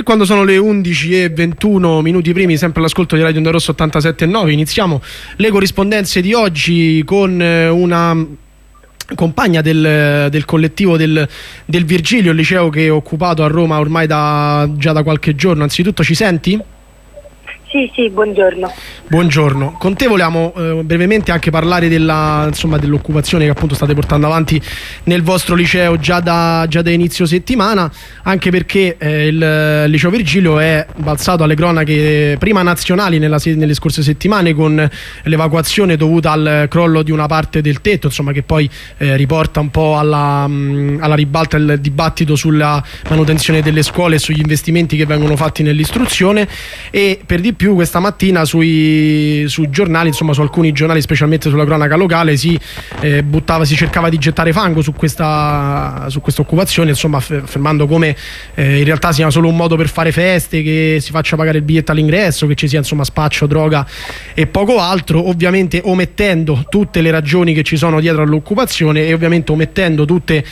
E quando sono le 11:21 minuti primi, sempre all'ascolto di Radio Onda Rossa 87.9, iniziamo le corrispondenze di oggi con una compagna del collettivo del Virgilio, il liceo che è occupato a Roma ormai già da qualche giorno. Anzitutto ci senti? Sì, buongiorno. Buongiorno. Con te volevamo brevemente anche parlare dell'occupazione che appunto state portando avanti nel vostro liceo già da inizio settimana, anche perché il liceo Virgilio è balzato alle cronache prima nazionali nelle scorse settimane con l'evacuazione dovuta al crollo di una parte del tetto, insomma, che poi riporta un po' alla ribalta il dibattito sulla manutenzione delle scuole e sugli investimenti che vengono fatti nell'istruzione. E per di più questa mattina sui giornali, insomma su alcuni giornali, specialmente sulla cronaca locale, si cercava di gettare fango su questa occupazione, insomma affermando come in realtà sia solo un modo per fare feste, che si faccia pagare il biglietto all'ingresso, che ci sia insomma spaccio, droga e poco altro, ovviamente omettendo tutte le ragioni che ci sono dietro all'occupazione e ovviamente omettendo tutte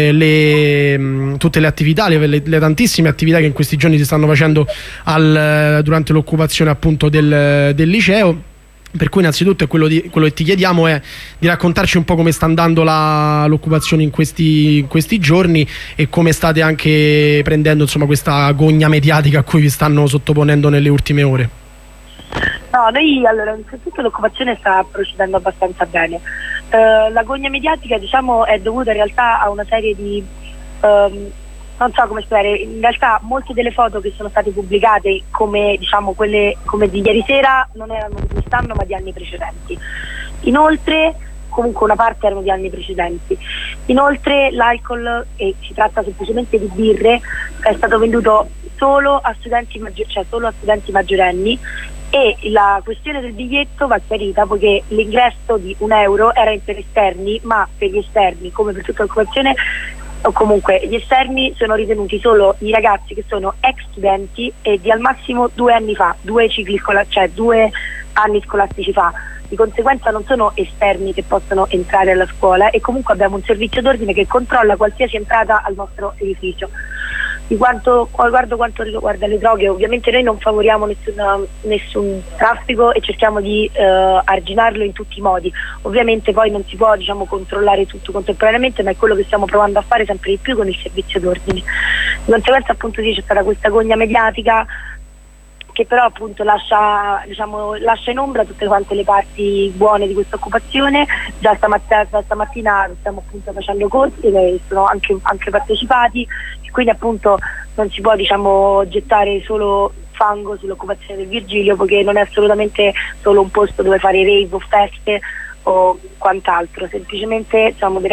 le attività, le tantissime attività che in questi giorni si stanno facendo durante l'occupazione appunto del liceo. Per cui innanzitutto quello che ti chiediamo è di raccontarci un po' come sta andando l'occupazione in questi giorni e come state anche prendendo insomma questa gogna mediatica a cui vi stanno sottoponendo nelle ultime ore. No, noi allora innanzitutto l'occupazione sta procedendo abbastanza bene. La gogna mediatica, diciamo, è dovuta in realtà a una serie di non so come spiegare, in realtà molte delle foto che sono state pubblicate come diciamo quelle come di ieri sera non erano di quest'anno ma di anni precedenti. Inoltre, comunque una parte erano di anni precedenti. Inoltre l'alcol, e si tratta semplicemente di birre, è stato venduto solo a studenti maggiorenni, e la questione del biglietto va chiarita poiché l'ingresso di €1 era per esterni, ma per gli esterni, come per tutta l'occupazione, o comunque gli esterni sono ritenuti solo i ragazzi che sono ex studenti e di al massimo 2 anni fa, 2 anni scolastici fa. Di conseguenza non sono esterni che possono entrare alla scuola, e comunque abbiamo un servizio d'ordine che controlla qualsiasi entrata al nostro edificio. Riguardo quanto riguarda le droghe, ovviamente noi non favoriamo nessun traffico e cerchiamo di arginarlo in tutti i modi. Ovviamente poi non si può controllare tutto contemporaneamente, ma è quello che stiamo provando a fare sempre di più con il servizio d'ordine. Di conseguenza appunto c'è stata questa gogna mediatica che però appunto lascia in ombra tutte quante le parti buone di questa occupazione. Già stamattina stiamo appunto facendo corsi che sono anche partecipati, e quindi appunto non si può gettare solo fango sull'occupazione del Virgilio, perché non è assolutamente solo un posto dove fare rave o feste o quant'altro, semplicemente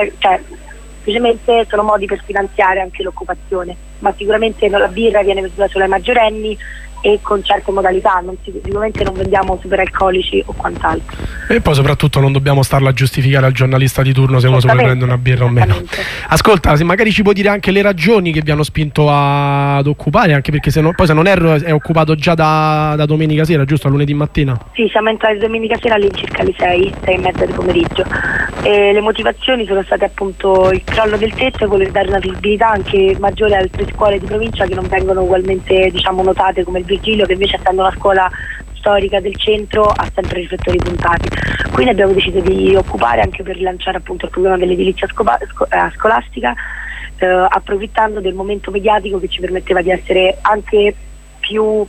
sono modi per finanziare anche l'occupazione, ma sicuramente la birra viene venduta solo ai maggiorenni e con certe modalità, sicuramente non vendiamo superalcolici o quant'altro. E poi soprattutto non dobbiamo starla a giustificare al giornalista di turno se uno si vuole prendere una birra o meno. Ascolta, se magari ci puoi dire anche le ragioni che vi hanno spinto ad occupare, anche perché se non erro è occupato già da domenica sera, giusto? A lunedì mattina? Sì, siamo entrati domenica sera all'incirca alle 6:30 di pomeriggio. E le motivazioni sono state appunto il crollo del tetto e voler dare una visibilità anche maggiore alle altre scuole di provincia che non vengono ugualmente notate come il Virgilio, che invece, essendo una scuola storica del centro, ha sempre riflettori puntati. Quindi abbiamo deciso di occupare anche per rilanciare appunto il problema dell'edilizia scolastica, approfittando del momento mediatico che ci permetteva di essere anche più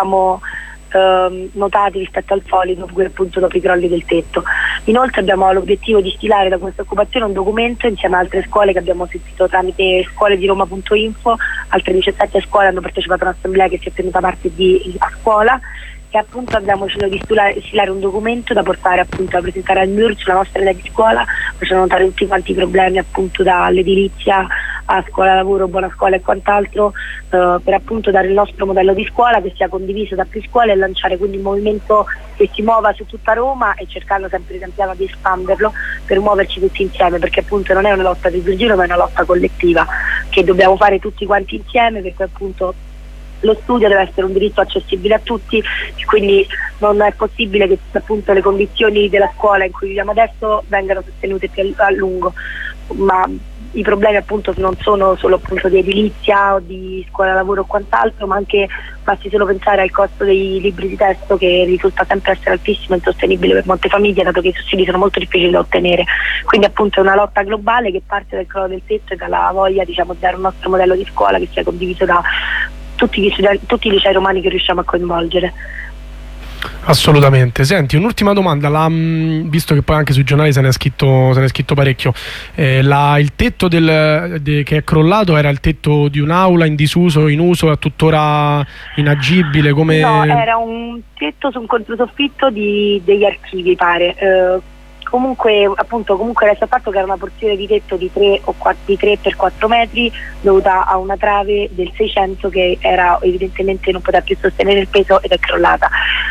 notati rispetto al solito, appunto dopo i crolli del tetto. Inoltre abbiamo l'obiettivo di stilare da questa occupazione un documento insieme a altre scuole che abbiamo sentito tramite scuole di Roma.info. Altre 17 scuole hanno partecipato a un'assemblea che si è tenuta martedì a scuola, e appunto abbiamo deciso di stilare un documento da portare appunto a presentare al MIUR, la nostra idea di scuola, facendo notare tutti quanti i problemi appunto dall'edilizia a scuola lavoro, buona scuola e quant'altro, per appunto dare il nostro modello di scuola che sia condiviso da più scuole e lanciare quindi un movimento che si muova su tutta Roma, e cercando sempre pian piano di espanderlo per muoverci tutti insieme, perché appunto non è una lotta di Virgilio ma è una lotta collettiva che dobbiamo fare tutti quanti insieme, perché appunto lo studio deve essere un diritto accessibile a tutti, quindi non è possibile che appunto le condizioni della scuola in cui viviamo adesso vengano sostenute più a lungo, ma i problemi appunto non sono solo appunto di edilizia o di scuola lavoro o quant'altro, ma anche basti solo pensare al costo dei libri di testo, che risulta sempre essere altissimo e insostenibile per molte famiglie, dato che i sussidi sono molto difficili da ottenere. Quindi appunto è una lotta globale che parte dal crollo del tetto e dalla voglia, diciamo, di dare un nostro modello di scuola che sia condiviso da tutti gli studenti, tutti i licei romani che riusciamo a coinvolgere. Assolutamente. Senti, un'ultima domanda, visto che poi anche sui giornali se ne è scritto parecchio, il tetto che è crollato era il tetto di un'aula in disuso, in uso, è tuttora inagibile? Come... No, era un tetto su un controsoffitto degli archivi, pare. Comunque resta il fatto che era una porzione di tetto di 3 per 4 metri dovuta a una trave del 600 che era evidentemente non poteva più sostenere il peso ed è crollata.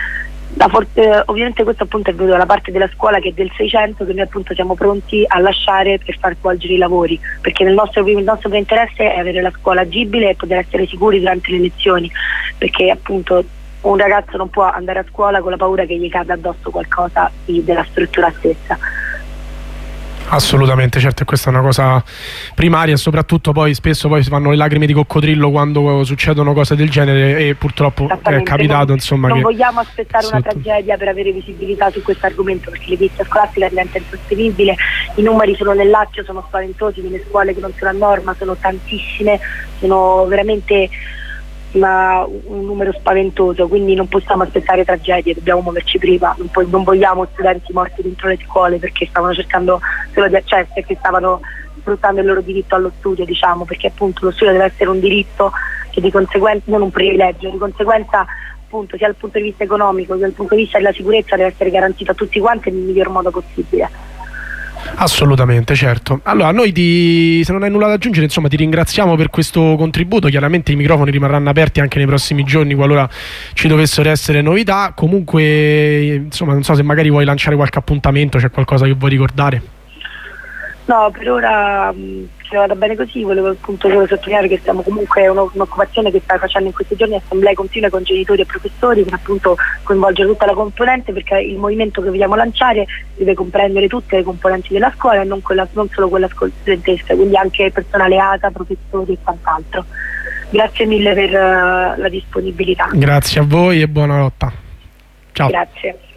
Ovviamente questo appunto è venuto dalla parte della scuola che è del 600, che noi appunto siamo pronti a lasciare per far svolgere i lavori, perché il nostro primo interesse è avere la scuola agibile e poter essere sicuri durante le lezioni, perché appunto un ragazzo non può andare a scuola con la paura che gli cada addosso qualcosa della struttura stessa. Assolutamente, certo, e questa è una cosa primaria, e soprattutto poi spesso si fanno le lacrime di coccodrillo quando succedono cose del genere, e purtroppo è capitato non vogliamo aspettare una tragedia per avere visibilità su questo argomento, perché l'edilizia scolastica diventa insostenibile, i numeri sono nel Lazio, sono spaventosi, nelle scuole che non sono a norma sono tantissime, sono veramente un numero spaventoso, quindi non possiamo aspettare tragedie, dobbiamo muoverci prima, non vogliamo studenti morti dentro le scuole perché stavano cercando solo di accesso e che stavano sfruttando il loro diritto allo studio, diciamo, perché appunto lo studio deve essere un diritto e di conseguenza non un privilegio, di conseguenza appunto sia dal punto di vista economico che dal punto di vista della sicurezza deve essere garantito a tutti quanti nel miglior modo possibile. Assolutamente, certo. Allora, noi se non hai nulla da aggiungere, insomma, ti ringraziamo per questo contributo. Chiaramente i microfoni rimarranno aperti anche nei prossimi giorni qualora ci dovessero essere novità. Comunque, insomma, non so se magari vuoi lanciare qualche appuntamento, c'è qualcosa che vuoi ricordare? No, per ora ci vada bene così. Volevo appunto solo sottolineare che siamo comunque un'occupazione che sta facendo in questi giorni assemblee continue con genitori e professori per appunto coinvolgere tutta la componente, perché il movimento che vogliamo lanciare deve comprendere tutte le componenti della scuola e non solo quella studentesca, quindi anche personale ATA, professori e quant'altro. Grazie mille per la disponibilità. Grazie a voi e buona lotta. Ciao. Grazie.